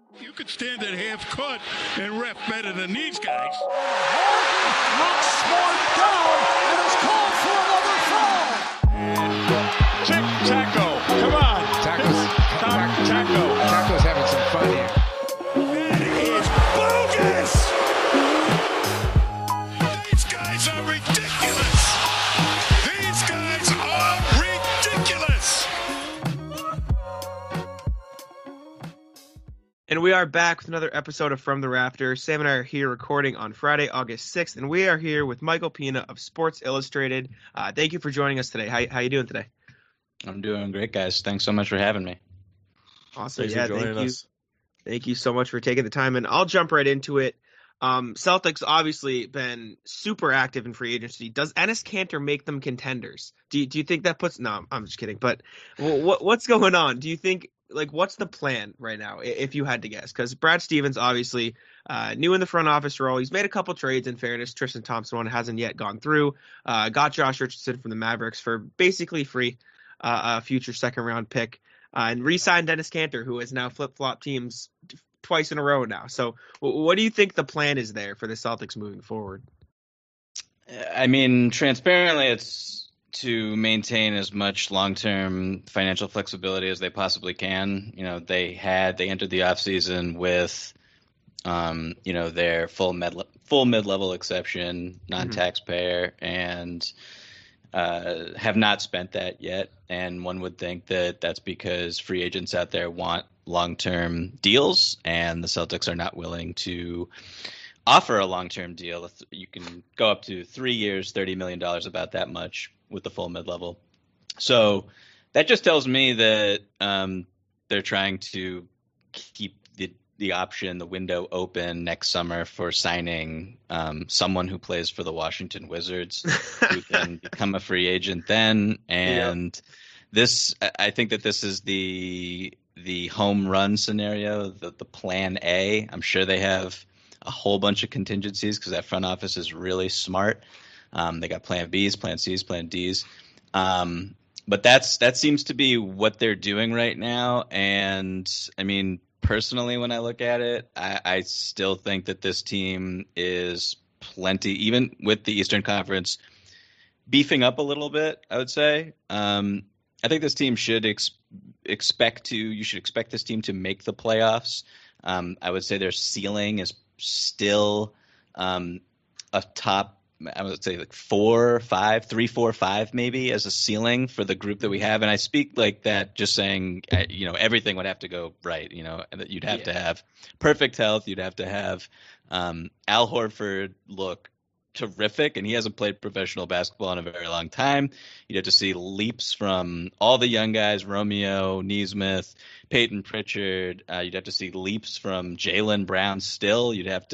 You could stand at half court and ref better than these guys. Knocks Smart down and is called for another foul. Taco, come on. Taco's having some fun here. That is bogus. These guys are ridiculous. These guys are ridiculous. And we are back with another episode of From the Rafters. Sam and I are here recording on Friday, August 6th, and we are here with Michael Pina of Sports Illustrated. Thank you for joining us today. How you doing today? I'm doing great, guys. Thanks so much for having me. Awesome. Thanks for joining us. Thank you so much for taking the time, and I'll jump right into it. Celtics obviously been super active in free agency. Does Enes Kanter make them contenders? Do you think that puts? No, I'm just kidding. But what's going on? Do you think? What's the plan right now, if you had to guess? Because Brad Stevens, obviously, new in the front office role. He's made a couple trades, in fairness. Tristan Thompson one hasn't yet gone through. Got Josh Richardson from the Mavericks for basically free, a future second-round pick. And re-signed Enes Kanter, who has now flip-flopped teams twice in a row now. So what do you think the plan is there for the Celtics moving forward? I mean, transparently, it's to maintain as much long-term financial flexibility as they possibly can. You know, they entered the offseason with, their full mid-level exception, non-taxpayer, and have not spent that yet. And one would think that that's because free agents out there want long-term deals, and the Celtics are not willing to offer a long-term deal. You can go up to 3 years, $30 million, about that much with the full mid-level. So that just tells me that they're trying to keep the option, the window open next summer for signing someone who plays for the Washington Wizards who can become a free agent then. And I think that this is the home run scenario, the plan A. I'm sure they have a whole bunch of contingencies because that front office is really smart. They got plan Bs, plan Cs, plan Ds. But that seems to be what they're doing right now. And I mean, personally, when I look at it, I still think that this team is plenty, even with the Eastern Conference beefing up a little bit, I would say. I think this team should expect this team to make the playoffs. I would say their ceiling is still a top, I would say like 4, 5, 3, 4, 5 maybe as a ceiling for the group that we have. And I speak like that just saying, everything would have to go right, and that you'd have to have perfect health. You'd have to have Al Horford look terrific, and he hasn't played professional basketball in a very long time. You'd have to see leaps from all the young guys, Romeo, Nesmith, Peyton Pritchard. You'd have to see leaps from Jaylen Brown still. You'd have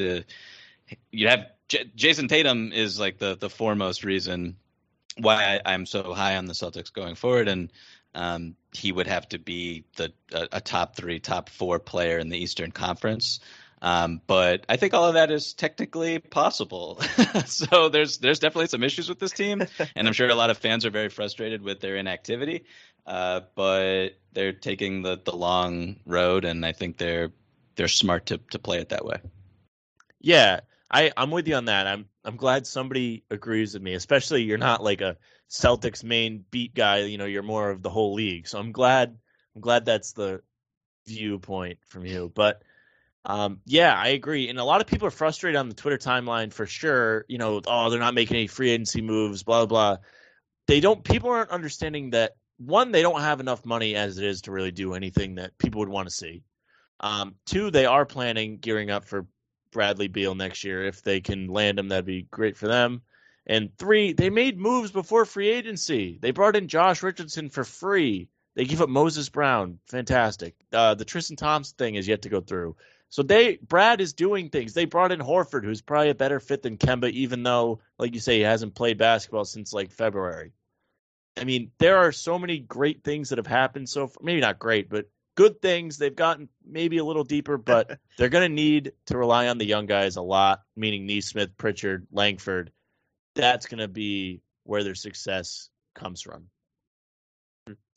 Jason Tatum is like the foremost reason why I'm so high on the Celtics going forward, and he would have to be a top 3, top 4 player in the Eastern Conference. But I think all of that is technically possible. So there's definitely some issues with this team, and I'm sure a lot of fans are very frustrated with their inactivity. But they're taking the long road, and I think they're smart to play it that way. Yeah. I'm with you on that. I'm glad somebody agrees with me, especially you're not like a Celtics main beat guy. You're more of the whole league. So I'm glad that's the viewpoint from you. But I agree. And a lot of people are frustrated on the Twitter timeline for sure. They're not making any free agency moves, blah, blah. People aren't understanding that, one, they don't have enough money as it is to really do anything that people would want to see. 2, they are gearing up for Bradley Beal next year. If they can land him, that'd be great for them. And 3, they made moves before free agency. They brought in Josh Richardson for free. They gave up Moses Brown. Fantastic. The Tristan Thompson thing is yet to go through. So Brad is doing things. They brought in Horford, who's probably a better fit than Kemba, even though, like you say, he hasn't played basketball since like February. I mean, there are so many great things that have happened so far. Maybe not great, but good things. They've gotten maybe a little deeper, but they're going to need to rely on the young guys a lot, meaning Nesmith, Pritchard, Langford. That's going to be where their success comes from.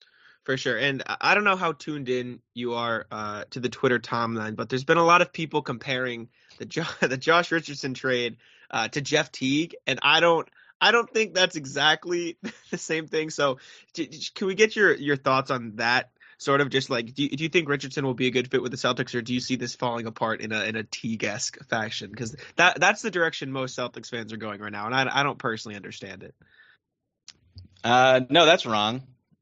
For sure. And I don't know how tuned in you are to the Twitter timeline, but there's been a lot of people comparing the Josh Richardson trade to Jeff Teague, and I don't think that's exactly the same thing. So can we get your thoughts on that? Sort of just like, do you think Richardson will be a good fit with the Celtics, or do you see this falling apart in a Teague-esque fashion? Because that's the direction most Celtics fans are going right now, and I don't personally understand it. No, that's wrong.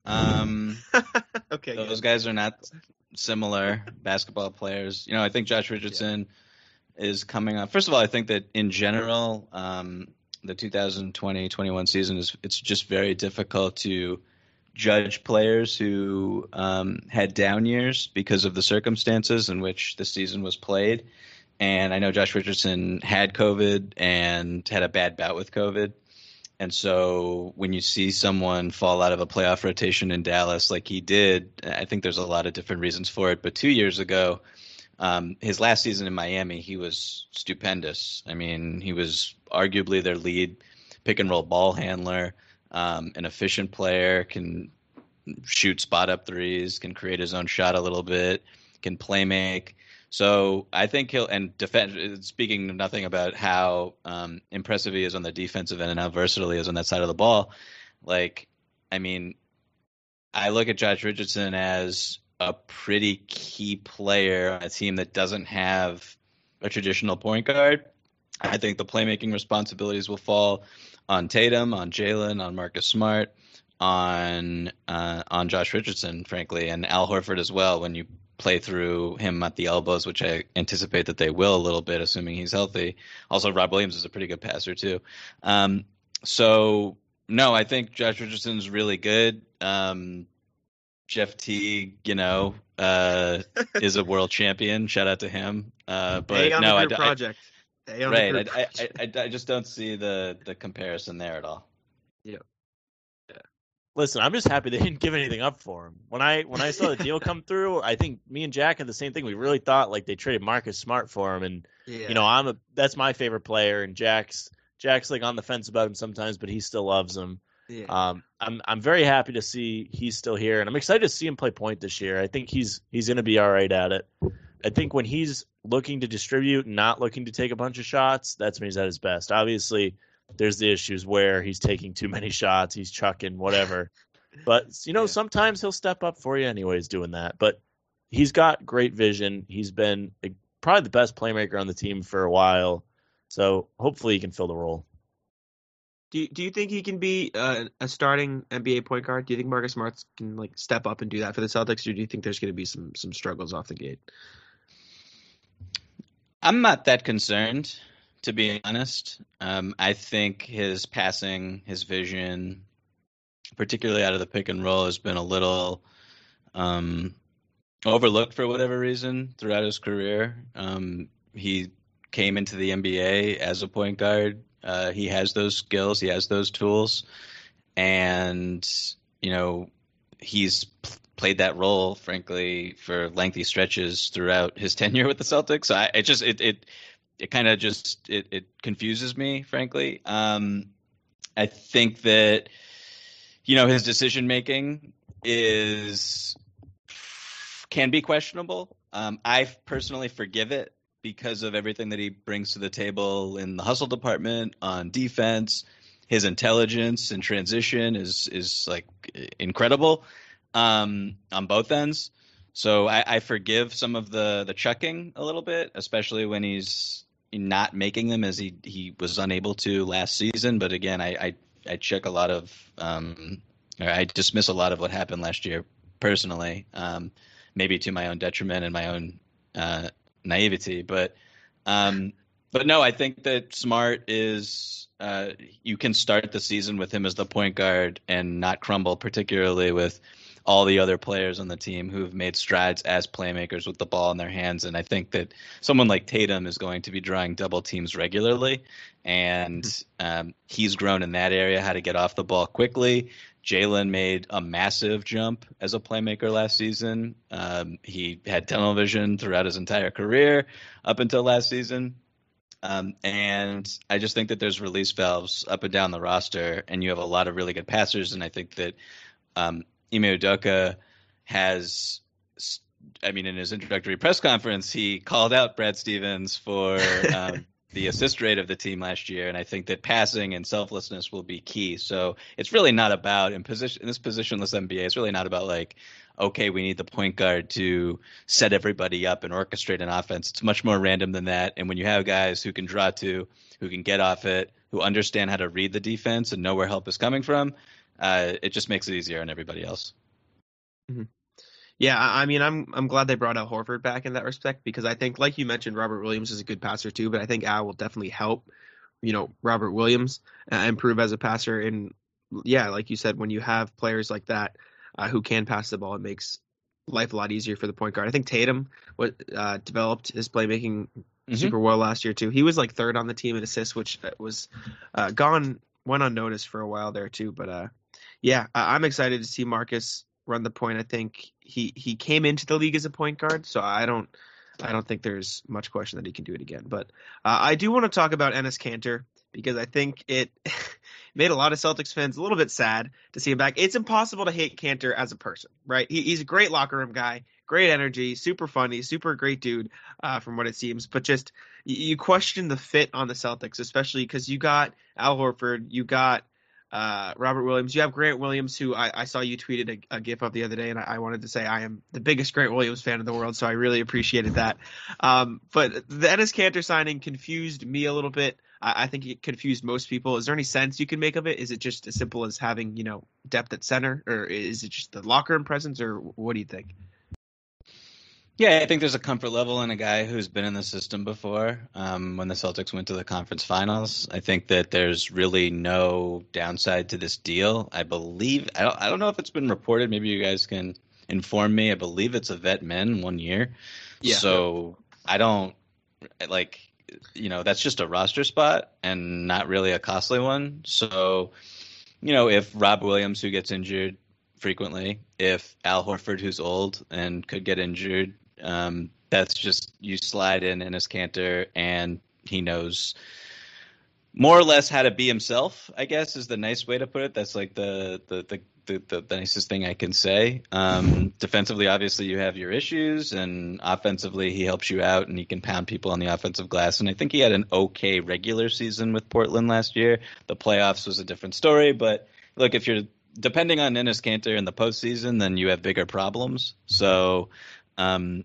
Okay, those guys are not similar basketball players. I think Josh Richardson is coming up. First of all, I think that in general, the 2020-21 season it's just very difficult to judge players who had down years because of the circumstances in which the season was played. And I know Josh Richardson had COVID and had a bad bout with COVID. And so when you see someone fall out of a playoff rotation in Dallas like he did, I think there's a lot of different reasons for it. But 2 years ago, his last season in Miami, he was stupendous. I mean, he was arguably their lead pick-and-roll ball handler. An efficient player, can shoot spot-up threes, can create his own shot a little bit, can play make. So I think he'll – and defend. Speaking nothing about how impressive he is on the defensive end and how versatile he is on that side of the ball. Like, I mean, I look at Josh Richardson as a pretty key player on a team that doesn't have a traditional point guard. I think the playmaking responsibilities will fall on Tatum, on Jalen, on Marcus Smart, on Josh Richardson, frankly, and Al Horford as well when you play through him at the elbows, which I anticipate that they will a little bit, assuming he's healthy. Also, Rob Williams is a pretty good passer, too. So, no, I think Josh Richardson's really good. Jeff Teague, is a world champion. Shout out to him. But no, I just don't see the comparison there at all. Yeah. Listen, I'm just happy they didn't give anything up for him. When I saw the deal come through, I think me and Jack had the same thing. We really thought like they traded Marcus Smart for him, and that's my favorite player, and Jack's like on the fence about him sometimes, but he still loves him. Yeah. I'm very happy to see he's still here, and I'm excited to see him play point this year. I think he's going to be all right at it. I think when he's looking to distribute and not looking to take a bunch of shots, that's when he's at his best. Obviously, there's the issues where he's taking too many shots, he's chucking, whatever. But, sometimes he'll step up for you anyways doing that. But he's got great vision. He's been probably the best playmaker on the team for a while. So hopefully he can fill the role. Do you think he can be a starting NBA point guard? Do you think Marcus Smart can step up and do that for the Celtics, or do you think there's going to be some struggles off the gate? I'm not that concerned, to be honest. I think his passing, his vision, particularly out of the pick and roll, has been a little overlooked for whatever reason throughout his career. He came into the NBA as a point guard. He has those skills. He has those tools. And, he's played that role, frankly, for lengthy stretches throughout his tenure with the Celtics. It kind of just confuses me, frankly. I think that, his decision making can be questionable. I personally forgive it because of everything that he brings to the table in the hustle department, on defense. His intelligence and transition is like incredible on both ends. So I forgive some of the chucking a little bit, especially when he's not making them as he was unable to last season. But again, I check a lot of I dismiss a lot of what happened last year personally, maybe to my own detriment and my own naivety. But no, I think that Smart is you can start the season with him as the point guard and not crumble, particularly with all the other players on the team who've made strides as playmakers with the ball in their hands. And I think that someone like Tatum is going to be drawing double teams regularly. And he's grown in that area, how to get off the ball quickly. Jalen made a massive jump as a playmaker last season. He had tunnel vision throughout his entire career up until last season. And I just think that there's release valves up and down the roster, and you have a lot of really good passers. And I think that Ime Udoka has, I mean, in his introductory press conference, he called out Brad Stevens for the assist rate of the team last year, and I think that passing and selflessness will be key. So it's really not about in this positionless NBA. It's really not about like, okay, we need the point guard to set everybody up and orchestrate an offense. It's much more random than that. And when you have guys who can draw to, who can get off it, who understand how to read the defense and know where help is coming from, it just makes it easier on everybody else. Mm-hmm. Yeah, I mean, I'm glad they brought Al Horford back in that respect, because I think, like you mentioned, Robert Williams is a good passer too, but I think Al will definitely help, Robert Williams improve as a passer. And yeah, like you said, when you have players like that who can pass the ball, it makes life a lot easier for the point guard. I think Tatum developed his playmaking super well last year too. He was like third on the team in assists, which was went unnoticed for a while there too. But yeah, I'm excited to see Marcus run the point. I think he came into the league as a point guard, so I don't think there's much question that he can do it again. But I do want to talk about Enes Kanter, because I think it made a lot of Celtics fans a little bit sad to see him back. It's impossible to hate Kanter as a person, right? He's a great locker room guy, great energy, super funny, super great dude, from what it seems. But just you question the fit on the Celtics, especially because you got Al Horford, you got Robert Williams. You have Grant Williams, who I saw you tweeted a GIF of the other day, and I wanted to say I am the biggest Grant Williams fan in the world, so I really appreciated that. But the Enes Kanter signing confused me a little bit. I think it confused most people. Is there any sense you can make of it? Is it just as simple as having, depth at center, or is it just the locker room presence, or what do you think? Yeah, I think there's a comfort level in a guy who's been in the system before. When the Celtics went to the conference finals, I think that there's really no downside to this deal. I believe I don't know if it's been reported. Maybe you guys can inform me. I believe it's a vet min 1 year. Yeah. So I don't that's just a roster spot and not really a costly one. So, if Rob Williams, who gets injured frequently, if Al Horford, who's old and could get injured, that's just you slide in Enes Kanter, and he knows more or less how to be himself, I guess, is the nice way to put it. That's like the nicest thing I can say. Defensively, obviously, you have your issues, and offensively, he helps you out, and he can pound people on the offensive glass. And I think he had an okay regular season with Portland last year. The playoffs was a different story, but look, if you're depending on Enes Kanter in the postseason, then you have bigger problems. So I'm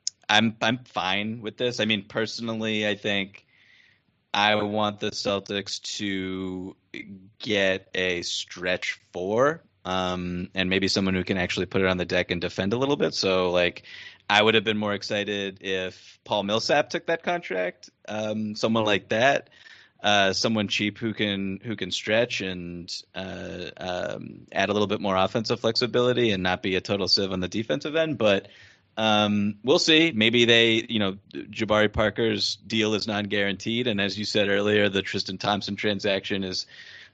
fine with this. I mean, personally, I think I want the Celtics to get a stretch four, and maybe someone who can actually put it on the deck and defend a little bit. So, I would have been more excited if Paul Millsap took that contract, someone like that. Someone cheap who can stretch and add a little bit more offensive flexibility and not be a total sieve on the defensive end. But we'll see. Maybe Jabari Parker's deal is non-guaranteed, and as you said earlier, the Tristan Thompson transaction is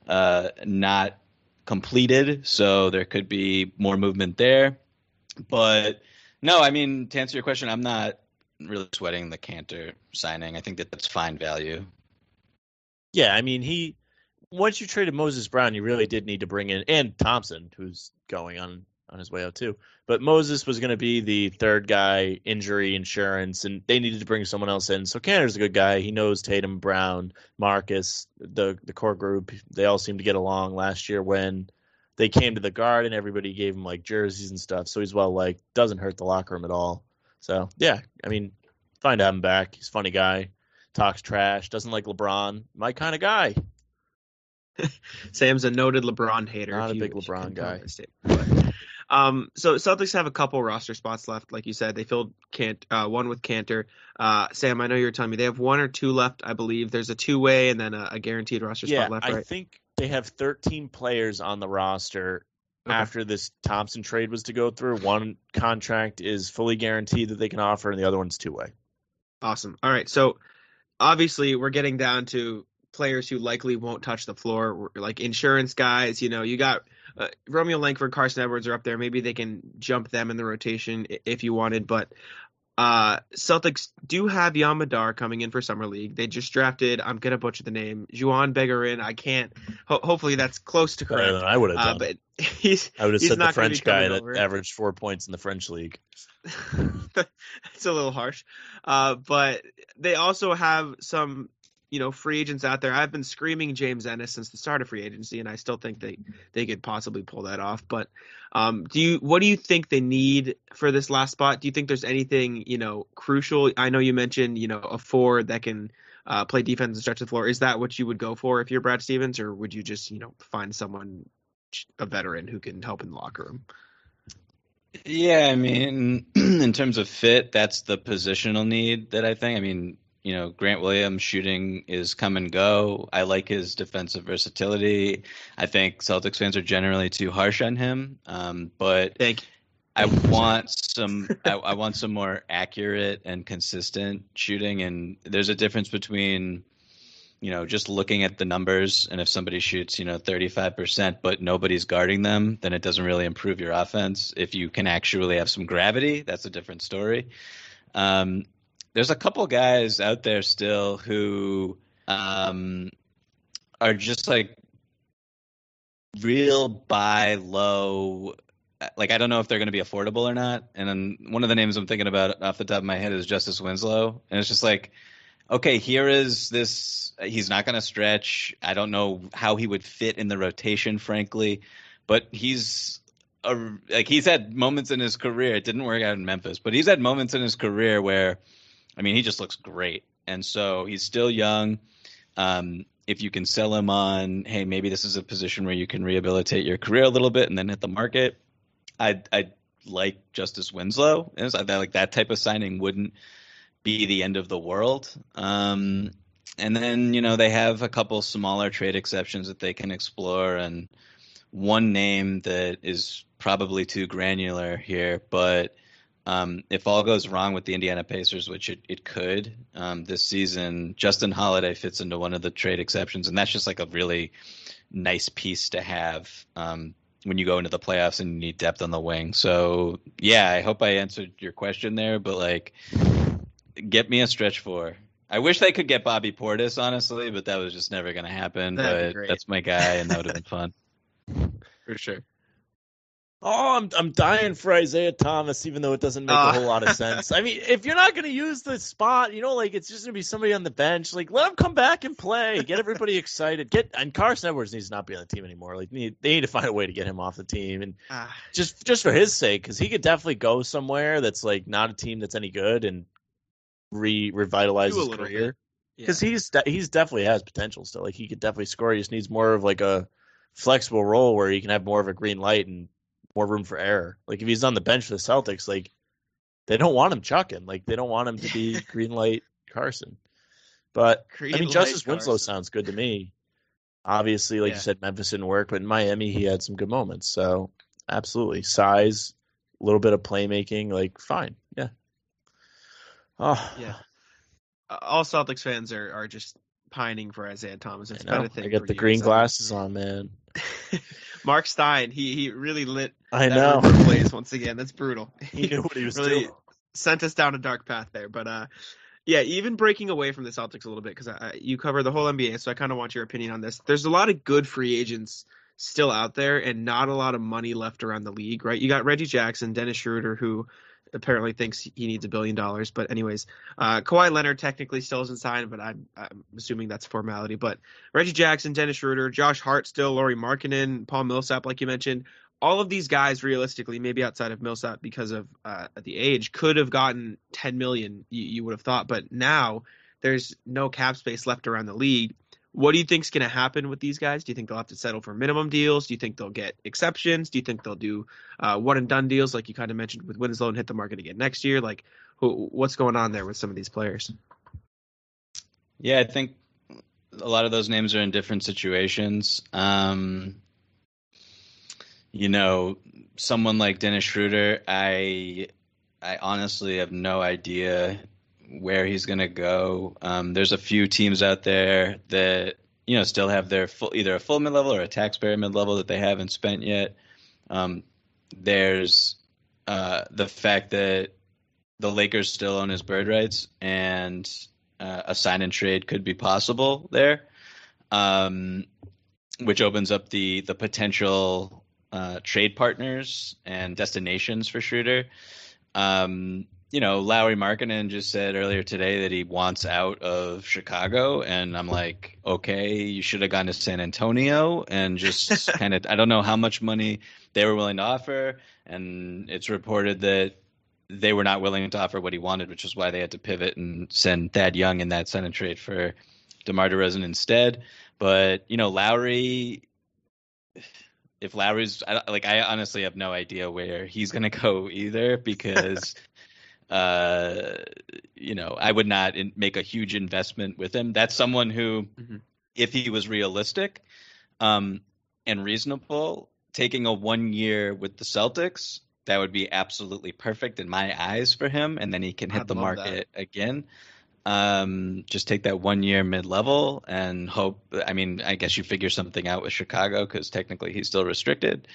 not completed, so there could be more movement there. But no, I mean, to answer your question, I'm not really sweating the Kanter signing. I think that's fine value. Yeah, I mean, once you traded Moses Brown, you really did need to bring in, and Thompson, who's going on his way out too. But Moses was going to be the third guy, injury insurance, and they needed to bring someone else in. So Kanter's a good guy. He knows Tatum, Brown, Marcus, the core group. They all seemed to get along last year when they came to the Garden. Everybody gave him jerseys and stuff. So he's doesn't hurt the locker room at all. So yeah, I mean, fine to have him back. He's a funny guy. Talks trash, doesn't like LeBron. My kind of guy. Sam's a noted LeBron hater. Not a big LeBron guy. So Celtics have a couple roster spots left, like you said. They filled one with Kanter. Sam, I know you were telling me they have one or two left, I believe. There's a two-way and then a guaranteed roster spot left, right? I think they have 13 players on the roster after this Thompson trade was to go through. One contract is fully guaranteed that they can offer, and the other one's two-way. Awesome. All right, so obviously we're getting down to players who likely won't touch the floor, like insurance guys. You got Romeo Langford, Carson Edwards are up there. Maybe they can jump them in the rotation if you wanted. But Celtics do have Yamadar coming in for summer league. They just drafted, I'm gonna butcher the name, Juan Begarin. I can't. Hopefully that's close to Better correct. than I would have done. But I would have he's said the not gonna be French guy coming that over. averaged 4 points in the French league. It's a little harsh. But they also have some, free agents out there. I've been screaming James Ennis since the start of free agency, and I still think they could possibly pull that off. But what do you think they need for this last spot? Do you think there's anything, crucial? I know you mentioned, a forward that can play defense and stretch the floor. Is that what you would go for if you're Brad Stevens, or would you just, find someone, a veteran who can help in the locker room? Yeah, I mean, in terms of fit, that's the positional need that I think. I mean, Grant Williams shooting is come and go. I like his defensive versatility. I think Celtics fans are generally too harsh on him. But Thank you. I want I want some more accurate and consistent shooting. And there's a difference between, just looking at the numbers, and if somebody shoots, 35%, but nobody's guarding them, then it doesn't really improve your offense. If you can actually have some gravity, that's a different story. There's a couple guys out there still who are just like real buy low. Like, I don't know if they're going to be affordable or not. And then one of the names I'm thinking about off the top of my head is Justice Winslow. And it's just like, okay, here is this. He's not going to stretch. I don't know how he would fit in the rotation, frankly. But he's had moments in his career. It didn't work out in Memphis, but he's had moments in his career where, I mean, he just looks great. And so he's still young. If you can sell him on, hey, maybe this is a position where you can rehabilitate your career a little bit and then hit the market, I'd like Justice Winslow. And I like that type of signing wouldn't be the end of the world. And then, they have a couple smaller trade exceptions that they can explore. And one name that is probably too granular here, but if all goes wrong with the Indiana Pacers, which it could this season, Justin Holiday fits into one of the trade exceptions, and that's just like a really nice piece to have when you go into the playoffs and you need depth on the wing. So, yeah, I hope I answered your question there, but, like, get me a stretch four. I wish they could get Bobby Portis, honestly, but that was just never going to happen. That'd be But great. that's my guy, and that would have been fun. For sure. Oh, I'm dying for Isaiah Thomas, even though it doesn't make a whole lot of sense. I mean, if you're not going to use the spot, it's just going to be somebody on the bench. Like, let him come back and play. Get everybody excited. And Carson Edwards needs to not be on the team anymore. Like, they need to find a way to get him off the team, and just for his sake, because he could definitely go somewhere that's like not a team that's any good and revitalize his career. Because he's definitely has potential still. Like, he could definitely score. He just needs more of like a flexible role where he can have more of a green light and more room for error. Like, if he's on the bench for the Celtics, like, they don't want him chucking. Like, they don't want him to be green light Carson. But Justice Winslow sounds good to me. Obviously, like you said, Memphis didn't work, but in Miami he had some good moments. So absolutely, size, a little bit of playmaking, like, fine, yeah. Oh yeah. All Celtics fans are just pining for Isaiah Thomas. It's been a thing. I got the green glasses on, man. Mark Stein, he really lit that blaze once again. That's brutal. He knew what he was really doing. Sent us down a dark path there. But even breaking away from the Celtics a little bit, because you cover the whole NBA, so I kind of want your opinion on this. There's a lot of good free agents still out there and not a lot of money left around the league, right? You got Reggie Jackson, Dennis Schroeder, who apparently thinks he needs $1 billion. But anyways, Kawhi Leonard technically still isn't signed, but I'm assuming that's formality. But Reggie Jackson, Dennis Schroeder, Josh Hart still, Lauri Markkanen, Paul Millsap, like you mentioned, all of these guys realistically, maybe outside of Millsap because of the age, could have gotten $10 million, you would have thought. But now there's no cap space left around the league. What do you think is going to happen with these guys? Do you think they'll have to settle for minimum deals? Do you think they'll get exceptions? Do you think they'll do one-and-done deals like you kind of mentioned with Winslow and hit the market again next year? Like, what's going on there with some of these players? Yeah, I think a lot of those names are in different situations. Someone like Dennis Schroeder, I honestly have no idea where he's going to go. There's a few teams out there that, still have their either a full mid-level or a taxpayer mid-level that they haven't spent yet. There's the fact that the Lakers still own his bird rights, and a sign and trade could be possible there, which opens up the potential trade partners and destinations for Schroeder. Lauri Markkanen just said earlier today that he wants out of Chicago, and I'm like, okay, you should have gone to San Antonio and just kind of, I don't know how much money they were willing to offer, and it's reported that they were not willing to offer what he wanted, which is why they had to pivot and send Thad Young in that sign and trade for DeMar DeRozan instead. But, Lauri, if Lowry's, I honestly have no idea where he's going to go either, because I would not make a huge investment with him. That's someone who, if he was realistic and reasonable, taking a 1 year with the Celtics, that would be absolutely perfect in my eyes for him, and then he can hit the market again. Just take that 1 year mid-level and hope. I mean, I guess you figure something out with Chicago because technically he's still restricted.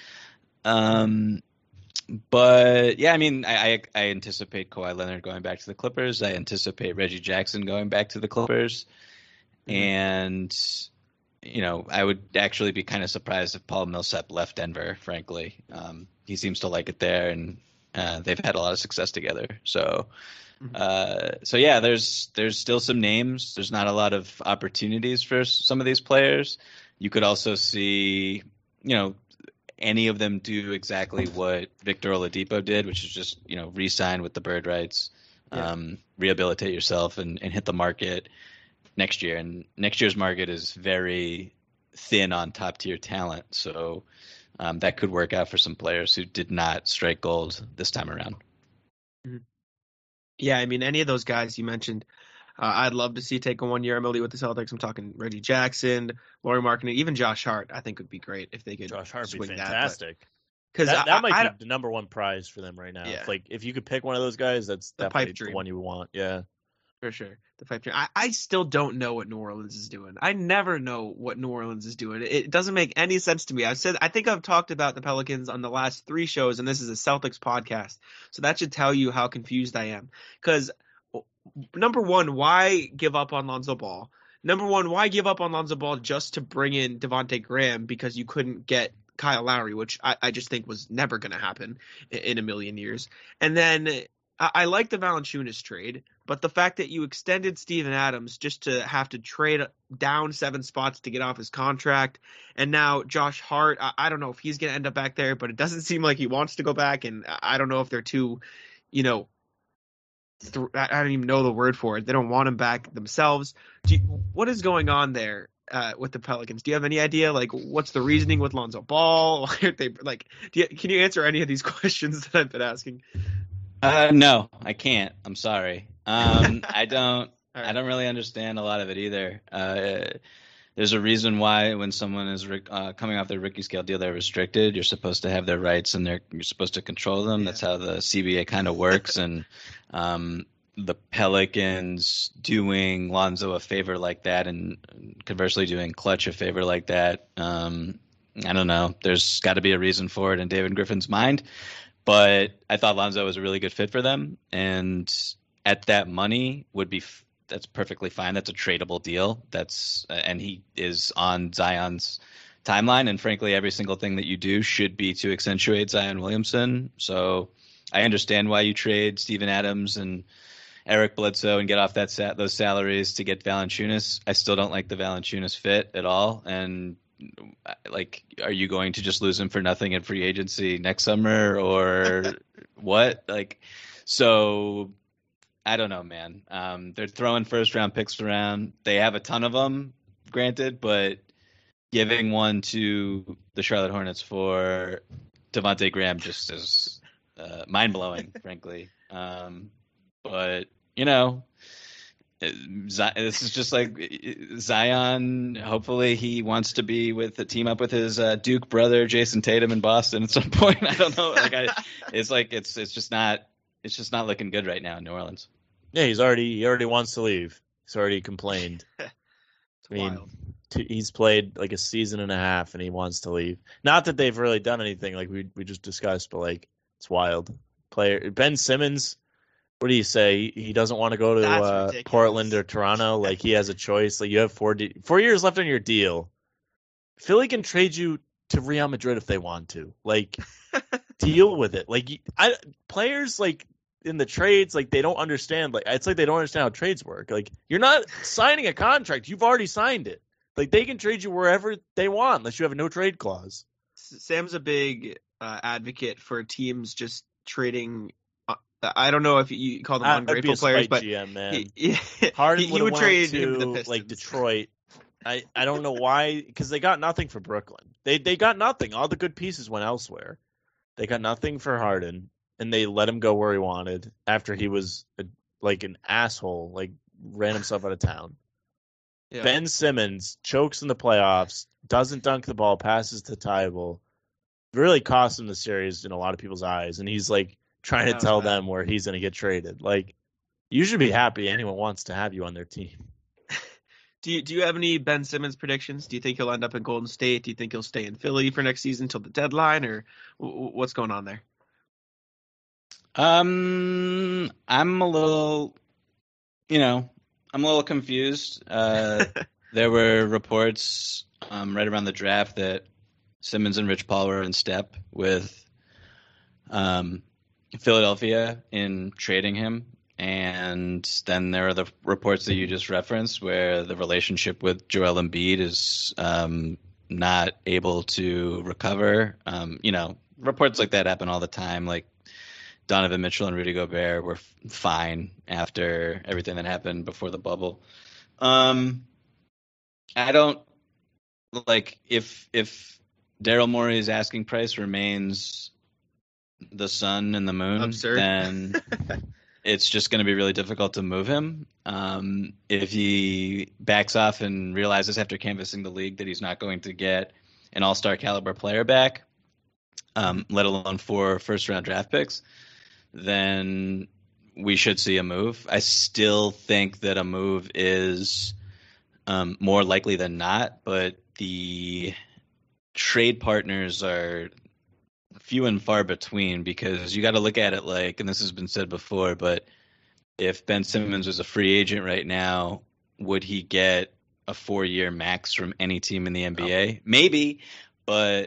But yeah, I mean, I anticipate Kawhi Leonard going back to the Clippers. I anticipate Reggie Jackson going back to the Clippers, and I would actually be kind of surprised if Paul Millsap left Denver. Frankly, he seems to like it there, and they've had a lot of success together. So yeah, there's still some names. There's not a lot of opportunities for some of these players. You could also see, any of them do exactly what Victor Oladipo did, which is just, re-sign with the bird rights, rehabilitate yourself and hit the market next year. And next year's market is very thin on top tier talent. So that could work out for some players who did not strike gold this time around. Yeah, I mean, any of those guys you mentioned, I'd love to see take a 1 year MLE with the Celtics. I'm talking Reggie Jackson, Lauri Markkanen, even Josh Hart. I think would be great if they could. Josh Hart would be swing fantastic. Because that might be the number one prize for them right now. Yeah. If you could pick one of those guys, that's definitely dream. The one you would want. Yeah, for sure. The pipe dream. I still don't know what New Orleans is doing. I never know what New Orleans is doing. It doesn't make any sense to me. I think I've talked about the Pelicans on the last 3 shows, and this is a Celtics podcast, so that should tell you how confused I am. Because number one, why give up on Lonzo Ball? Number one, why give up on Lonzo Ball just to bring in Devontae Graham because you couldn't get Kyle Lowry, which I just think was never going to happen in a million years. And then I like the Valanciunas trade, but the fact that you extended Steven Adams just to have to trade down 7 spots to get off his contract, and now Josh Hart, I don't know if he's going to end up back there, but it doesn't seem like he wants to go back, and I don't know if they're too, I don't even know the word for it. They don't want him back themselves. What is going on there with the Pelicans? Do you have any idea? What's the reasoning with Lonzo Ball? Why aren't they can you answer any of these questions that I've been asking? No, I can't. I'm sorry. I don't really understand a lot of it either. There's a reason why when someone is coming off their rookie scale deal, they're restricted. You're supposed to have their rights and you're supposed to control them. Yeah. That's how the CBA kind of works. And the Pelicans doing Lonzo a favor like that, and conversely doing Clutch a favor like that, I don't know. There's got to be a reason for it in David Griffin's mind. But I thought Lonzo was a really good fit for them, and at that money that's perfectly fine. That's a tradable deal. And he is on Zion's timeline, and frankly, every single thing that you do should be to accentuate Zion Williamson. So I understand why you trade Steven Adams and Eric Bledsoe and get off those salaries to get Valanciunas. I still don't like the Valanciunas fit at all, and are you going to just lose him for nothing in free agency next summer or what? So I don't know, man. They're throwing first round picks around. They have a ton of them, granted, but giving one to the Charlotte Hornets for Devontae Graham just is mind blowing, frankly. But this is just like Zion. Hopefully, he wants to be team up with his Duke brother Jason Tatum in Boston at some point. I don't know. It's just not looking good right now in New Orleans. Yeah, he already wants to leave. He's already complained. Wild. He's played like a season and a half, and he wants to leave. Not that they've really done anything like we just discussed, but it's wild. Ben Simmons. What do you say? He doesn't want to go That's to ridiculous. Portland or Toronto. Like he has a choice. Like you have 4 years left on your deal. Philly can trade you to Real Madrid if they want to. Like deal with it. Like players like in the trades, like they don't understand. Like it's like they don't understand how trades work. Like you're not signing a contract. You've already signed it. Like they can trade you wherever they want unless you have a no trade clause. Sam's a big advocate for teams just trading. I don't know if you call them ungrateful players, but GM, man. Harden he would trade to him to the Pistons. like Detroit. I don't know why, because they got nothing for Brooklyn. They got nothing. All the good pieces went elsewhere. They got nothing for Harden, and they let him go where he wanted after he was like an asshole, like ran himself out of town. Yeah. Ben Simmons chokes in the playoffs, doesn't dunk the ball, passes to Tybal. Really cost him the series in a lot of people's eyes, and he's like trying to tell them where he's going to get traded. Like, you should be happy anyone wants to have you on their team. Do you have any Ben Simmons predictions? Do you think he'll end up in Golden State? Do you think he'll stay in Philly for next season till the deadline, or what's going on there? I'm a little, I'm a little confused. There were reports right around the draft that Simmons and Rich Paul were in step with Philadelphia in trading him. And then there are the reports that you just referenced where the relationship with Joel Embiid is not able to recover. Reports like that happen all the time. Like Donovan Mitchell and Rudy Gobert were fine after everything that happened before the bubble. I don't like if Daryl Morey's asking price remains the sun and the moon, absurd, then it's just going to be really difficult to move him. If he backs off and realizes after canvassing the league that he's not going to get an all-star caliber player back, let alone 4 first-round draft picks, then we should see a move. I still think that a move is more likely than not, but the trade partners are few and far between because you got to look at it like, and this has been said before, but if Ben Simmons was a free agent right now, would he get a 4-year max from any team in the NBA? Maybe, but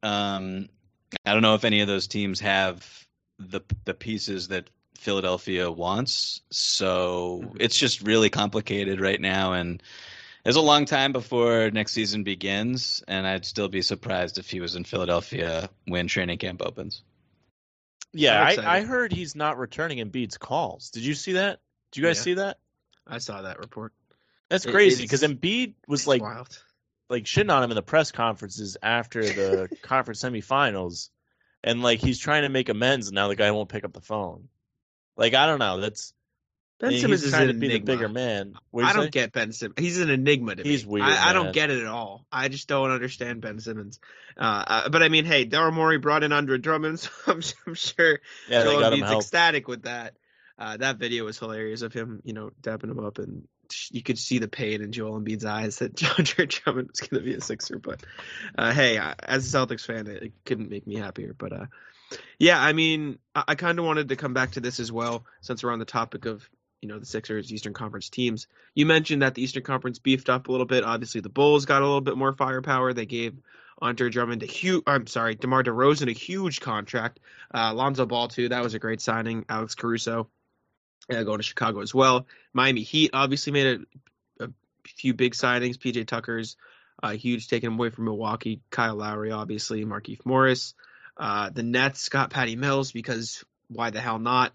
I don't know if any of those teams have the pieces that Philadelphia wants. So it's just really complicated right now, and there's a long time before next season begins, and I'd still be surprised if he was in Philadelphia when training camp opens. Yeah, I heard he's not returning Embiid's calls. Did you see that? Did you guys see that? I saw that report. That's crazy because Embiid was like shitting on him in the press conferences after the conference semifinals, and like he's trying to make amends, and now the guy won't pick up the phone. Like I don't know. Ben Simmons is trying to an be enigma. the bigger man. I don't get Ben Simmons. He's an enigma to me. He's weird. I don't get it at all. I just don't understand Ben Simmons. But I mean, hey, Daryl Morey brought in Andre Drummond, so I'm sure Joel Embiid's ecstatic with that. That video was hilarious of him, dapping him up, and you could see the pain in Joel Embiid's eyes that Andre Drummond was going to be a Sixer. But hey, as a Celtics fan, it couldn't make me happier. But yeah, I mean, I kind of wanted to come back to this as well, since we're on the topic of the Sixers Eastern Conference teams. You mentioned that the Eastern Conference beefed up a little bit. Obviously, the Bulls got a little bit more firepower. They gave Andre Drummond DeMar DeRozan a huge contract. Lonzo Ball too. That was a great signing. Alex Caruso going to Chicago as well. Miami Heat obviously made a few big signings. PJ Tucker's huge, taken away from Milwaukee. Kyle Lowry, obviously. Markieff Morris. The Nets got Patty Mills because why the hell not?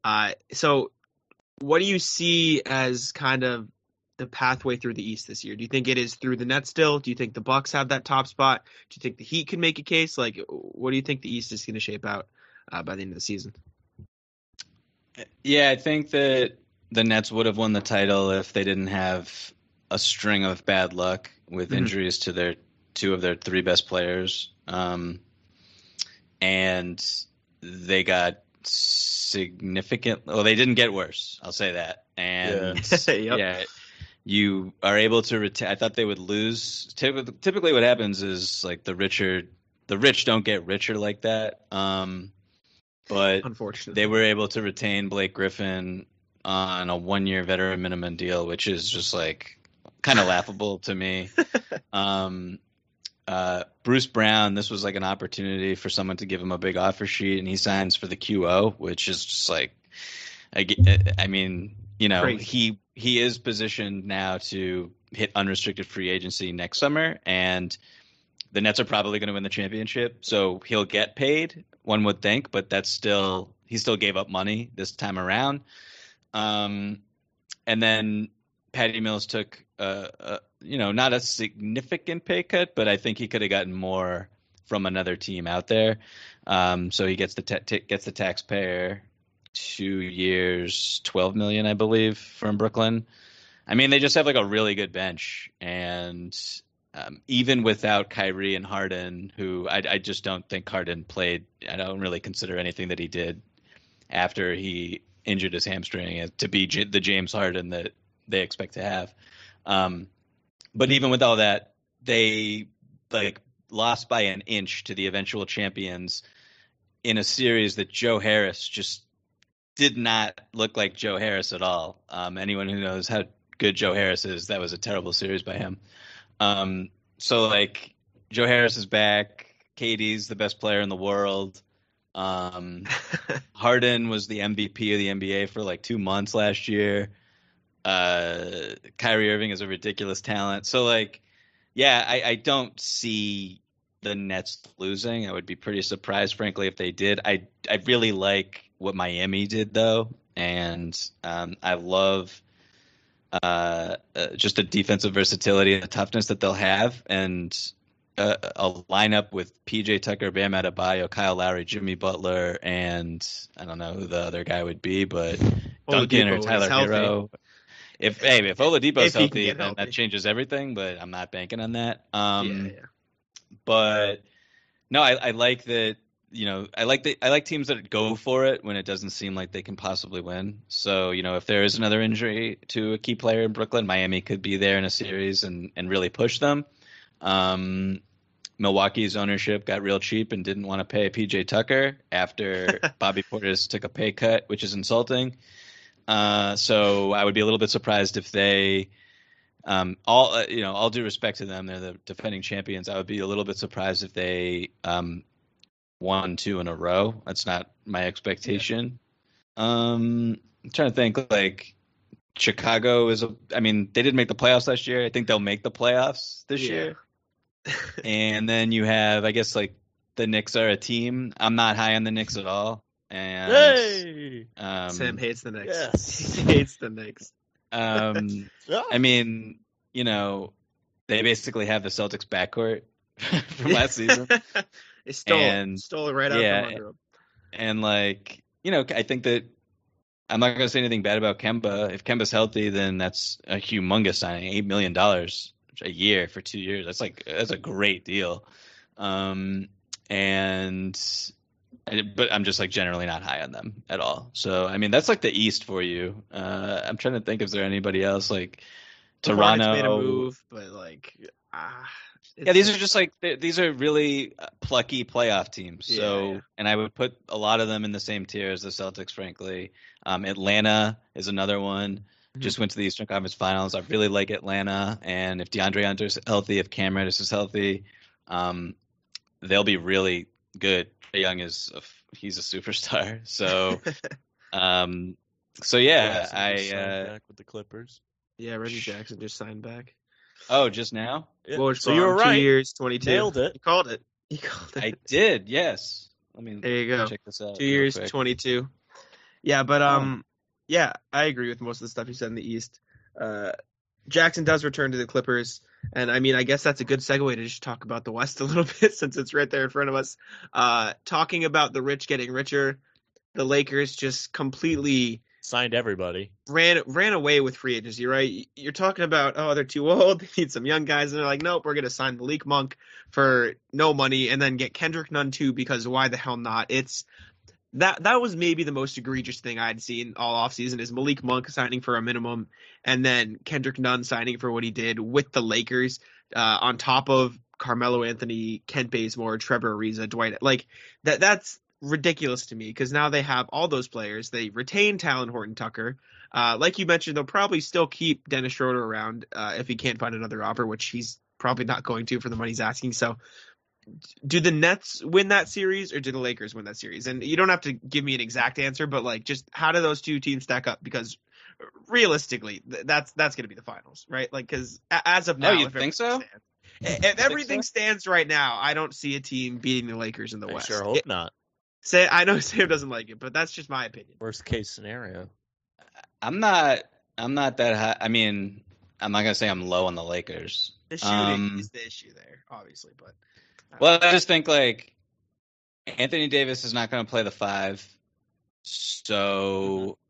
So what do you see as kind of the pathway through the East this year? Do you think it is through the Nets still? Do you think the Bucks have that top spot? Do you think the Heat can make a case? Like, what do you think the East is going to shape out by the end of the season? Yeah, I think that the Nets would have won the title if they didn't have a string of bad luck with injuries to their 2 of their 3 best players. And they got they didn't get worse. I'll say that. And yep. You are able to retain. I thought they would lose. Typically what happens is like the rich don't get richer like that. but Unfortunately, they were able to retain Blake Griffin on a 1-year veteran minimum deal, which is just like kind of laughable to me. Bruce Brown, this was like an opportunity for someone to give him a big offer sheet, and he signs for the QO, which is just like, I mean, you know, Crazy. he is positioned now to hit unrestricted free agency next summer, and the Nets are probably going to win the championship, so he'll get paid, one would think, but he still gave up money this time around. And then Patty Mills took not a significant pay cut, but I think he could have gotten more from another team out there. So he gets the taxpayer 2 years, $12 million, I believe, from Brooklyn. I mean, they just have like a really good bench, and even without Kyrie and Harden, who I just don't think Harden played. I don't really consider anything that he did after he injured his hamstring to be the James Harden that they expect to have. But even with all that, they like lost by an inch to the eventual champions in a series that Joe Harris just did not look like Joe Harris at all. Anyone who knows how good Joe Harris is, that was a terrible series by him. So like Joe Harris is back. KD's the best player in the world. Harden was the MVP of the NBA for like 2 months last year. Kyrie Irving is a ridiculous talent. So like, yeah, I don't see the Nets losing. I would be pretty surprised, frankly, if they did. I really like what Miami did though. And, I love, just the defensive versatility and the toughness that they'll have. And, a lineup with PJ Tucker, Bam Adebayo, Kyle Lowry, Jimmy Butler, and I don't know who the other guy would be, but Duncan or Tyler Hero. If Oladipo's healthy, then that changes everything. But I'm not banking on that. But no, I like that. You know, I like teams that go for it when it doesn't seem like they can possibly win. So you know, if there is another injury to a key player in Brooklyn, Miami could be there in a series and really push them. Milwaukee's ownership got real cheap and didn't want to pay PJ Tucker after Bobby Portis took a pay cut, which is insulting. So I would be a little bit surprised if they, all due respect to them, they're the defending champions. I would be a little bit surprised if they won 2 in a row. That's not my expectation. I'm trying to think like Chicago they didn't make the playoffs last year. I think they'll make the playoffs this year. And then you have, I guess, like the Knicks are a team. I'm not high on the Knicks at all. And Sam hates the Knicks. Yes. He hates the Knicks. I mean, you know, they basically have the Celtics backcourt from last season. They stole it right out from under them. And like, you know, I think that I'm not going to say anything bad about Kemba. If Kemba's healthy, then that's a humongous signing, $8 million a year for 2 years. That's a great deal. But I'm just like generally not high on them at all. So, I mean, that's like the East for you. I'm trying to think if there anybody else like Toronto. The Hornets made a move, but like, these are just like these are really plucky playoff teams. So, and I would put a lot of them in the same tier as the Celtics, frankly. Atlanta is another one. Just went to the Eastern Conference Finals. I really like Atlanta, and if DeAndre Hunter's healthy, if Cam Reddish is healthy, they'll be really good. Trae Young he's a superstar. So, back with the Clippers. Yeah, Reggie Jackson just signed back. Oh, just now? Yeah. Well, so you were right. 2 years, 22. Nailed it. You called it. I did. Yes. There you go. Check this out. 2 years, 22. Yeah, but yeah, I agree with most of the stuff you said in the East. Jackson does return to the Clippers, and I mean, I guess that's a good segue to just talk about the West a little bit since it's right there in front of us. Talking about the rich getting richer, the Lakers just completely signed everybody. Ran away with free agency, right? You're talking about, they're too old, they need some young guys, and they're like, nope, we're going to sign Malik Monk for no money and then get Kendrick Nunn too, because why the hell not? That was maybe the most egregious thing I'd seen all offseason is Malik Monk signing for a minimum and then Kendrick Nunn signing for what he did with the Lakers on top of Carmelo Anthony, Kent Bazemore, Trevor Ariza, Dwight. Like that's ridiculous to me because now they have all those players. They retain Talon Horton Tucker. Like you mentioned, they'll probably still keep Dennis Schroeder around if he can't find another offer, which he's probably not going to for the money he's asking. So do the Nets win that series or do the Lakers win that series? And you don't have to give me an exact answer, but like just how do those two teams stack up? Because realistically, that's going to be the finals, right? Like because as of now, you think so? If everything stands right now, I don't see a team beating the Lakers in the West. I sure hope not. I know Sam doesn't like it, but that's just my opinion. Worst case scenario. I'm not that high. I mean, I'm not gonna say I'm low on the Lakers. The shooting is the issue there, obviously, but well, I just think like Anthony Davis is not going to play the 5, so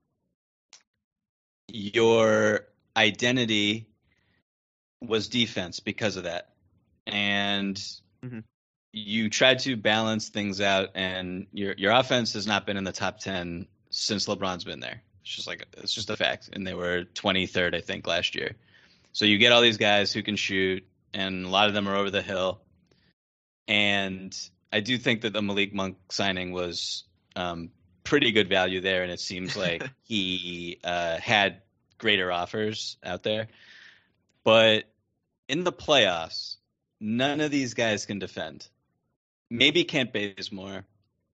your identity was defense because of that, and you tried to balance things out, and your offense has not been in the top 10 since LeBron's been there. It's just a fact, and they were 23rd, I think, last year. So you get all these guys who can shoot, and a lot of them are over the hill. And I do think that the Malik Monk signing was pretty good value there, and it seems like he had greater offers out there. But in the playoffs, none of these guys can defend. Maybe Kent Bazemore.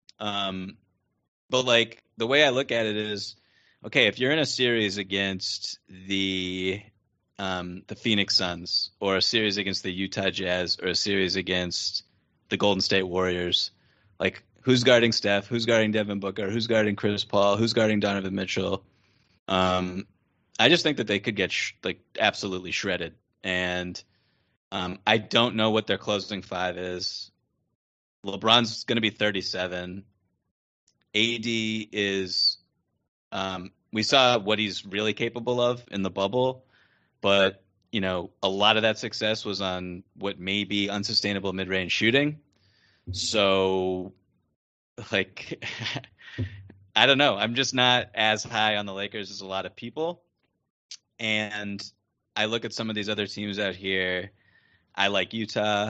But like the way I look at it is, okay, if you're in a series against the Phoenix Suns or a series against the Utah Jazz or a series against the Golden State Warriors, like who's guarding Steph, who's guarding Devin Booker, who's guarding Chris Paul, who's guarding Donovan Mitchell. I just think that they could get absolutely shredded. And I don't know what their closing 5 is. LeBron's going to be 37. AD is we saw what he's really capable of in the bubble, but you know, a lot of that success was on what may be unsustainable mid-range shooting. So, like, I don't know. I'm just not as high on the Lakers as a lot of people. And I look at some of these other teams out here. I like Utah.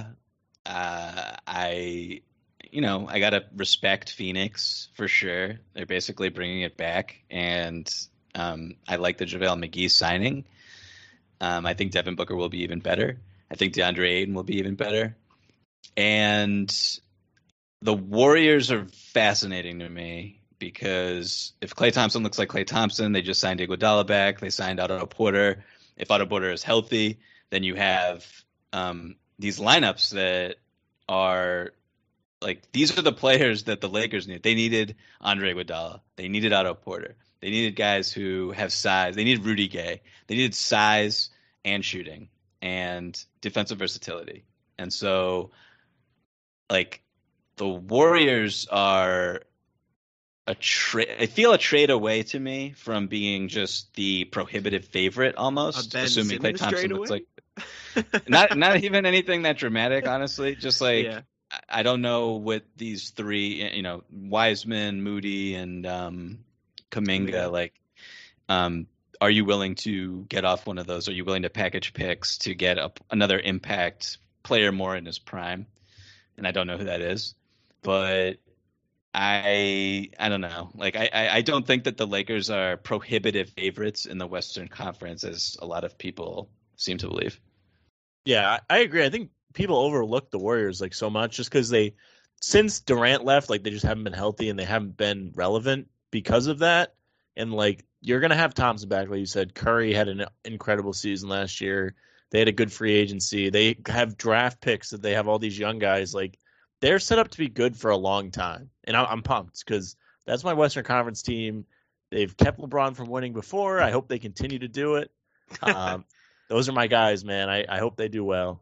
I got to respect Phoenix for sure. They're basically bringing it back. And I like the JaVale McGee signing. I think Devin Booker will be even better. I think DeAndre Ayton will be even better. And the Warriors are fascinating to me because if Klay Thompson looks like Klay Thompson, they just signed Iguodala back. They signed Otto Porter. If Otto Porter is healthy, then you have these lineups that are like these are the players that the Lakers need. They needed Andre Iguodala. They needed Otto Porter. They needed guys who have size. They needed Rudy Gay. They needed size and shooting and defensive versatility. And so, like, the Warriors are I feel a trade away to me from being just the prohibitive favorite almost, assuming Klay Thompson looks like not even anything that dramatic, honestly. Just like I don't know what these three, you know, Wiseman, Moody, and Kuminga, like, are you willing to get off one of those? Are you willing to package picks to get another impact player more in his prime? And I don't know who that is, but I don't know. Like, I don't think that the Lakers are prohibitive favorites in the Western Conference, as a lot of people seem to believe. Yeah, I agree. I think people overlook the Warriors like so much just because since Durant left, like they just haven't been healthy and they haven't been relevant because of that. And like you're gonna have Thompson back, like you said. Curry had an incredible season last year. They had a good free agency. They have draft picks that they have all these young guys. Like they're set up to be good for a long time, and I'm pumped because that's my Western Conference team. They've kept LeBron from winning before. I hope they continue to do it. Those are my guys, man. I hope they do well.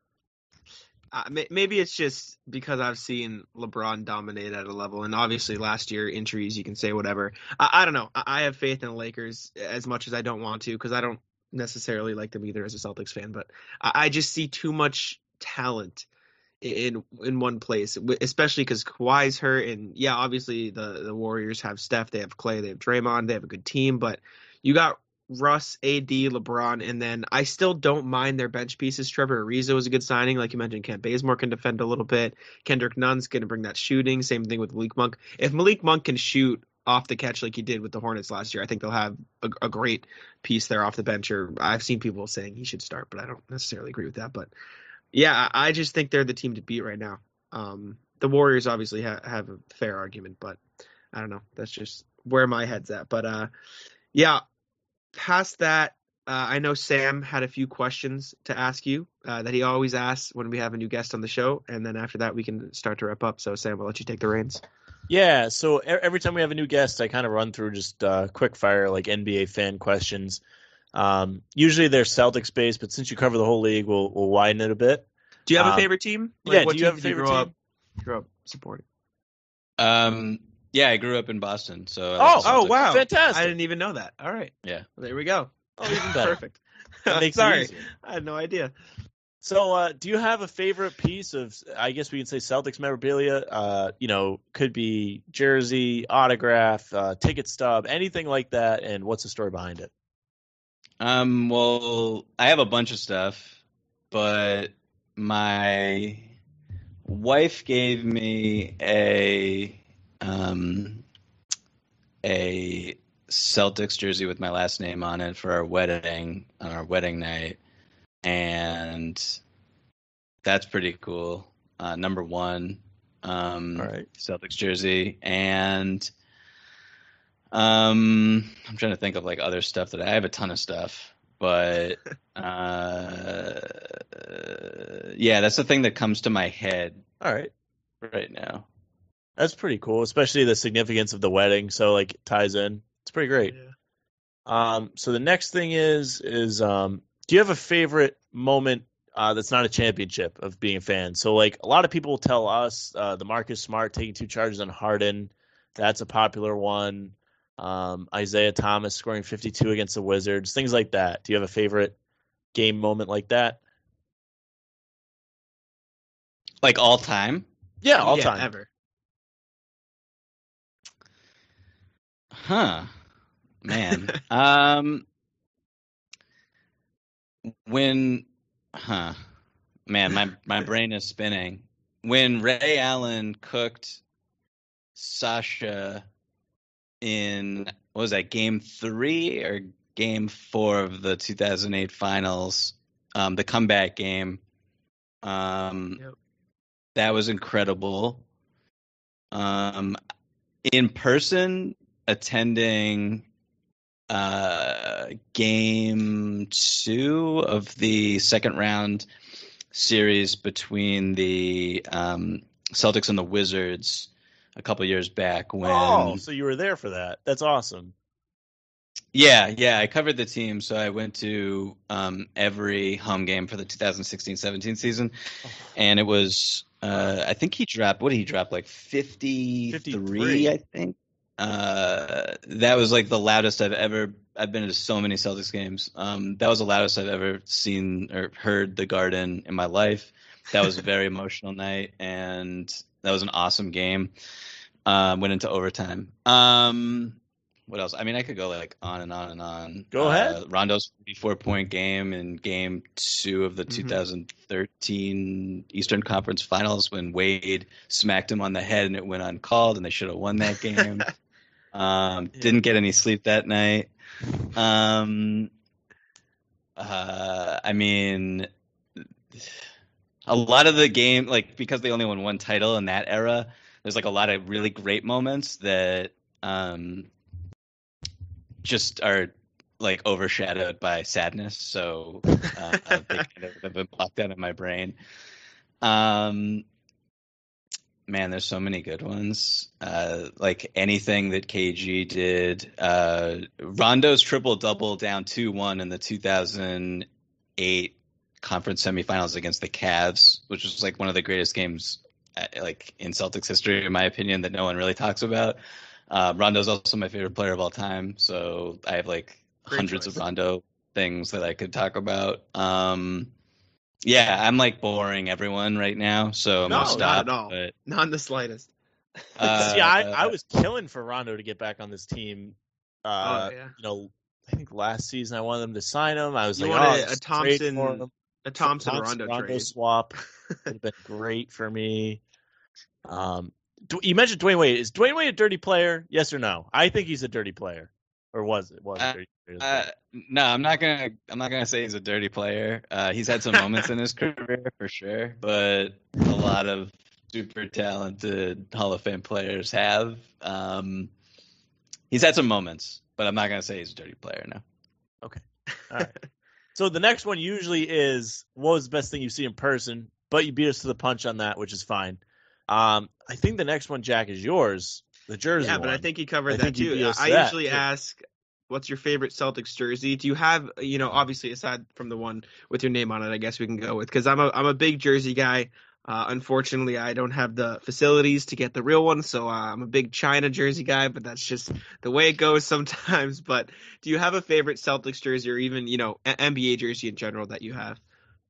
Maybe it's just because I've seen LeBron dominate at a level, and obviously last year injuries, you can say whatever. I don't know. I have faith in the Lakers as much as I don't want to because I don't necessarily like them either as a Celtics fan, but I just see too much talent in one place, especially because Kawhi's hurt, and yeah, obviously the Warriors have Steph, they have Klay, they have Draymond, they have a good team, but you got Russ, AD, LeBron, and then I still don't mind their bench pieces. Trevor Ariza was a good signing. Like you mentioned, Kent Bazemore can defend a little bit. Kendrick Nunn's going to bring that shooting. Same thing with Malik Monk. If Malik Monk can shoot off the catch like he did with the Hornets last year, I think they'll have a great piece there off the bench. Or I've seen people saying he should start, but I don't necessarily agree with that. But yeah, I just think they're the team to beat right now. The Warriors obviously have a fair argument, but I don't know. That's just where my head's at. But yeah. Past that, I know Sam had a few questions to ask you that he always asks when we have a new guest on the show. And then after that, we can start to wrap up. So, Sam, I'll let you take the reins. Yeah, so every time we have a new guest, I kind of run through just quick fire, like NBA fan questions. Usually they're Celtics based, but since you cover the whole league, we'll widen it a bit. Do you have a favorite team? Like, do you have a favorite team? Grow up supporting? Yeah, I grew up in Boston, so. Oh, wow. Fantastic. I didn't even know that. All right. Yeah. Well, there we go. Oh, even better. Perfect. That makes Sorry. it easier. I had no idea. So, do you have a favorite piece of, I guess we can say Celtics memorabilia? Could be jersey, autograph, ticket stub, anything like that, and what's the story behind it? Well, I have a bunch of stuff, but my wife gave me a Celtics jersey with my last name on it for our wedding night, and that's pretty cool. Number one, All right. Celtics jersey, and I'm trying to think of like other stuff that I have a ton of stuff, but yeah, that's the thing that comes to my head All right. right now. That's pretty cool, especially the significance of the wedding. So, like, it ties in. It's pretty great. Yeah. So the next thing is do you have a favorite moment that's not a championship of being a fan? So, like, a lot of people will tell us the Marcus Smart taking 2 charges on Harden. That's a popular one. Isaiah Thomas scoring 52 against the Wizards, things like that. Do you have a favorite game moment like that? Like all time? Yeah, all time. Ever. Huh. Man. Man, my brain is spinning. When Ray Allen cooked Sasha in, what was that, game 3 or game 4 of the 2008 finals, the comeback game. Yep. That was incredible. In person, attending game 2 of the second round series between the Celtics and the Wizards a couple years back when. Oh, so you were there for that. That's awesome. Yeah, I covered the team, so I went to every home game for the 2016-17 season, and it was I think he dropped, what did he drop, like 53, I think. That was like the loudest I've been to so many Celtics games. That was the loudest I've ever seen or heard the Garden in my life. That was a very emotional night, and that was an awesome game. Went into overtime. What else? I mean, I could go like on and on and on. Go ahead. Rondo's 44-point game in game 2 of the 2013 Eastern Conference Finals when Wade smacked him on the head and it went uncalled and they should have won that game. Didn't get any sleep that night. I mean, a lot of the game, like, because they only won one title in that era, there's like a lot of really great moments that just are like overshadowed by sadness. So they kind of have been blocked out of my brain. Man, there's so many good ones. Like anything that KG did. Rondo's triple-double down 2-1 in the 2008 conference semifinals against the Cavs, which was like one of the greatest games like in Celtics history, in my opinion, that no one really talks about. Rondo's also my favorite player of all time, so I have like hundreds of Rondo things that I could talk about. Yeah, I'm like boring everyone right now, so I'm gonna stop. Not at all. But, not in the slightest. See, I was killing for Rondo to get back on this team. I think last season I wanted them to sign him. I was You like, wanted just a trade for Thompson, him. Rondo trade. swap would have been great for me. You mentioned Dwayne Wade. Is Dwayne Wade a dirty player? Yes or no? I think he's a dirty player. Or was it? A dirty player? No, I'm not gonna say he's a dirty player. He's had some moments in his career for sure, but a lot of super talented Hall of Fame players have. He's had some moments, but I'm not gonna say he's a dirty player. No. Okay. All right. So the next one usually is, what was the best thing you see in person? But you beat us to the punch on that, which is fine. I think the next one, Jack, is yours. The jersey. Yeah, but one. I think he covered I that think you too. beat us to I that, usually too. ask, what's your favorite Celtics jersey? Do you have, obviously aside from the one with your name on it, I guess we can go with, because I'm a big jersey guy. Unfortunately, I don't have the facilities to get the real one, so I'm a big China jersey guy, but that's just the way it goes sometimes. But do you have a favorite Celtics jersey, or even, NBA jersey in general that you have?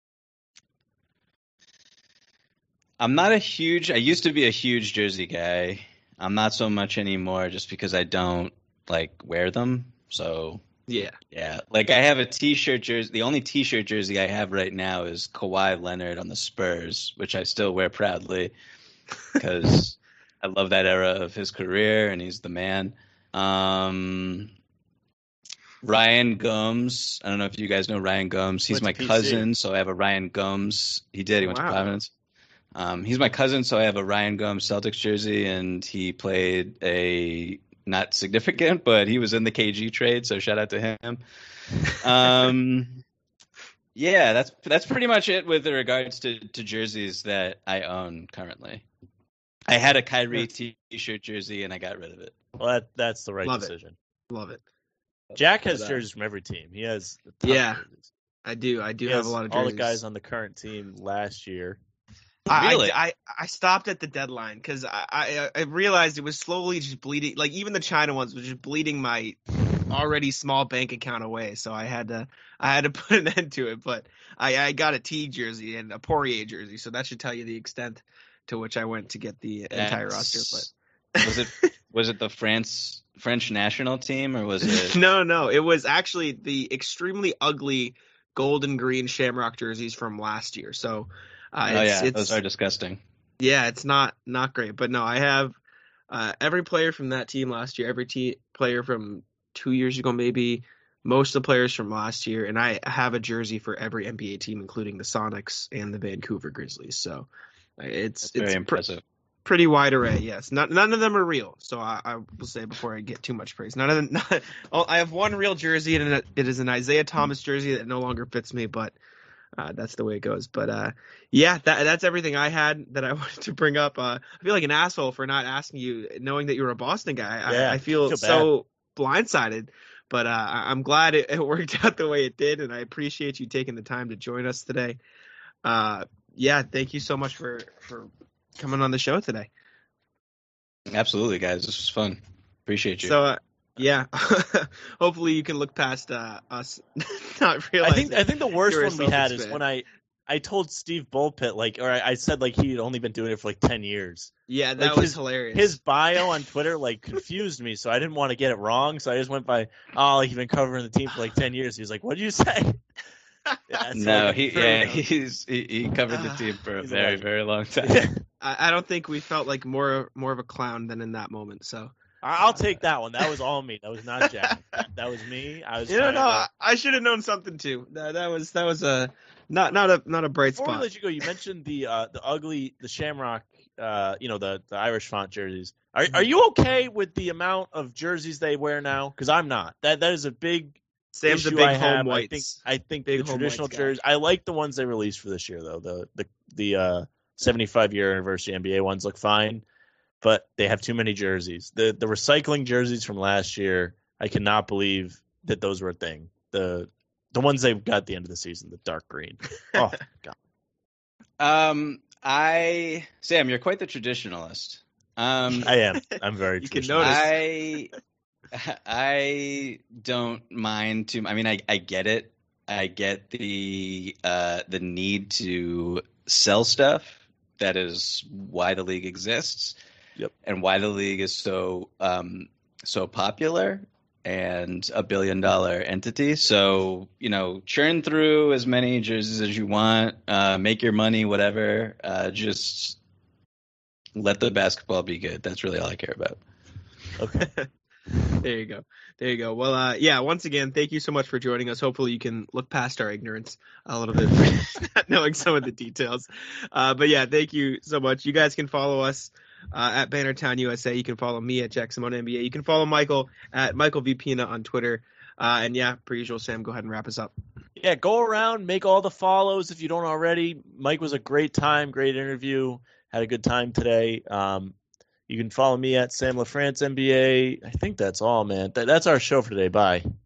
I'm not I used to be a huge jersey guy. I'm not so much anymore just because I don't wear them. So Yeah. like I have a t-shirt jersey. The only t-shirt jersey I have right now is Kawhi Leonard on the Spurs, which I still wear proudly because I love that era of his career and he's the man. Ryan Gomes. I don't know if you guys know Ryan Gomes. He's my Went to PC. cousin, so I have a Ryan Gomes. He went to Wow. Providence. He's my cousin, so I have a Ryan Gomes Celtics jersey, and he played a not significant, but he was in the KG trade, so shout out to him. Yeah, that's pretty much it with regards to jerseys that I own currently. I had a Kyrie t-shirt jersey, and I got rid of it. Well, that's the right Love it. decision. Love it. Jack has But, jerseys from every team. He has a ton of Yeah. jerseys. I do He have has a lot of all jerseys. the guys on the current team last year. Really? I stopped at the deadline because I realized it was slowly just bleeding. Like, even the China ones was just bleeding my already small bank account away. So I had to put an end to it. But I got a Teague jersey and a Poirier jersey, so that should tell you the extent to which I went to get the entire roster. But was it the French national team, or was it? No, it was actually the extremely ugly gold and green Shamrock jerseys from last year. So. Those are disgusting. Yeah, it's not great, but no, I have every player from that team last year, every player from 2 years ago, maybe most of the players from last year, and I have a jersey for every NBA team, including the Sonics and the Vancouver Grizzlies. So it's very impressive. Pretty wide array. Yes, none of them are real. So I will say before I get too much praise, none of them. I have one real jersey, and it is an Isaiah Thomas jersey that no longer fits me, but. That's the way it goes. But yeah, that's everything I had that I wanted to bring up. I feel like an asshole for not asking you, knowing that you're a Boston guy. Yeah, I feel so blindsided, but I'm glad it worked out the way it did, and I appreciate you taking the time to join us today. Yeah, thank you so much for coming on the show today. Absolutely, guys. This was fun. Appreciate you. So yeah, hopefully you can look past us not realizing. I think the worst you're a one we had Celtics is fan. when I told Steve Bullpit, I said he had only been doing it for 10 years. Yeah, that was hilarious. His bio on Twitter confused me, so I didn't want to get it wrong. So I just went by, he's been covering the team for 10 years. He was like, "What did you say?" No, he covered the team for a very, very long time. I don't think we felt like more of a clown than in that moment. So I'll take that one. That was all me. That was not Jack. That was me. I was. I should have known something too. That was a not a bright Before spot. we let you go, you mentioned the Shamrock, the Irish font jerseys. Are you okay with the amount of jerseys they wear now? Because I'm not. That is a big. Sam's a issue big I have. home whites. I think Big the home traditional whites guy. jerseys. I like the ones they released for this year though. The 75-year anniversary NBA ones look fine, but they have too many jerseys. The recycling jerseys from last year, I cannot believe that those were a thing. The ones they got at the end of the season, the dark green. Oh god. Sam, you're quite the traditionalist. I am. I'm very. You can traditional. I don't mind too. I mean, I get it. I get the need to sell stuff. That is why the league exists. Yep. And why the league is so popular. and $1 billion entity. So, churn through as many jerseys as you want, make your money, whatever. Just let the basketball be good. That's really all I care about. Okay. There you go. Well, once again, thank you so much for joining us. Hopefully you can look past our ignorance a little bit, not knowing some of the details. But yeah, thank you so much. You guys can follow us at Bannertown USA. You can follow me at Jack Simone NBA. You can follow Michael at Michael V. Pina on Twitter. And yeah, per usual, Sam, go ahead and wrap us up. Yeah, go around, make all the follows if you don't already. Mike was a great time, great interview. Had a good time today. You can follow me at Sam LaFrance NBA. I think that's all, man. That's our show for today. Bye.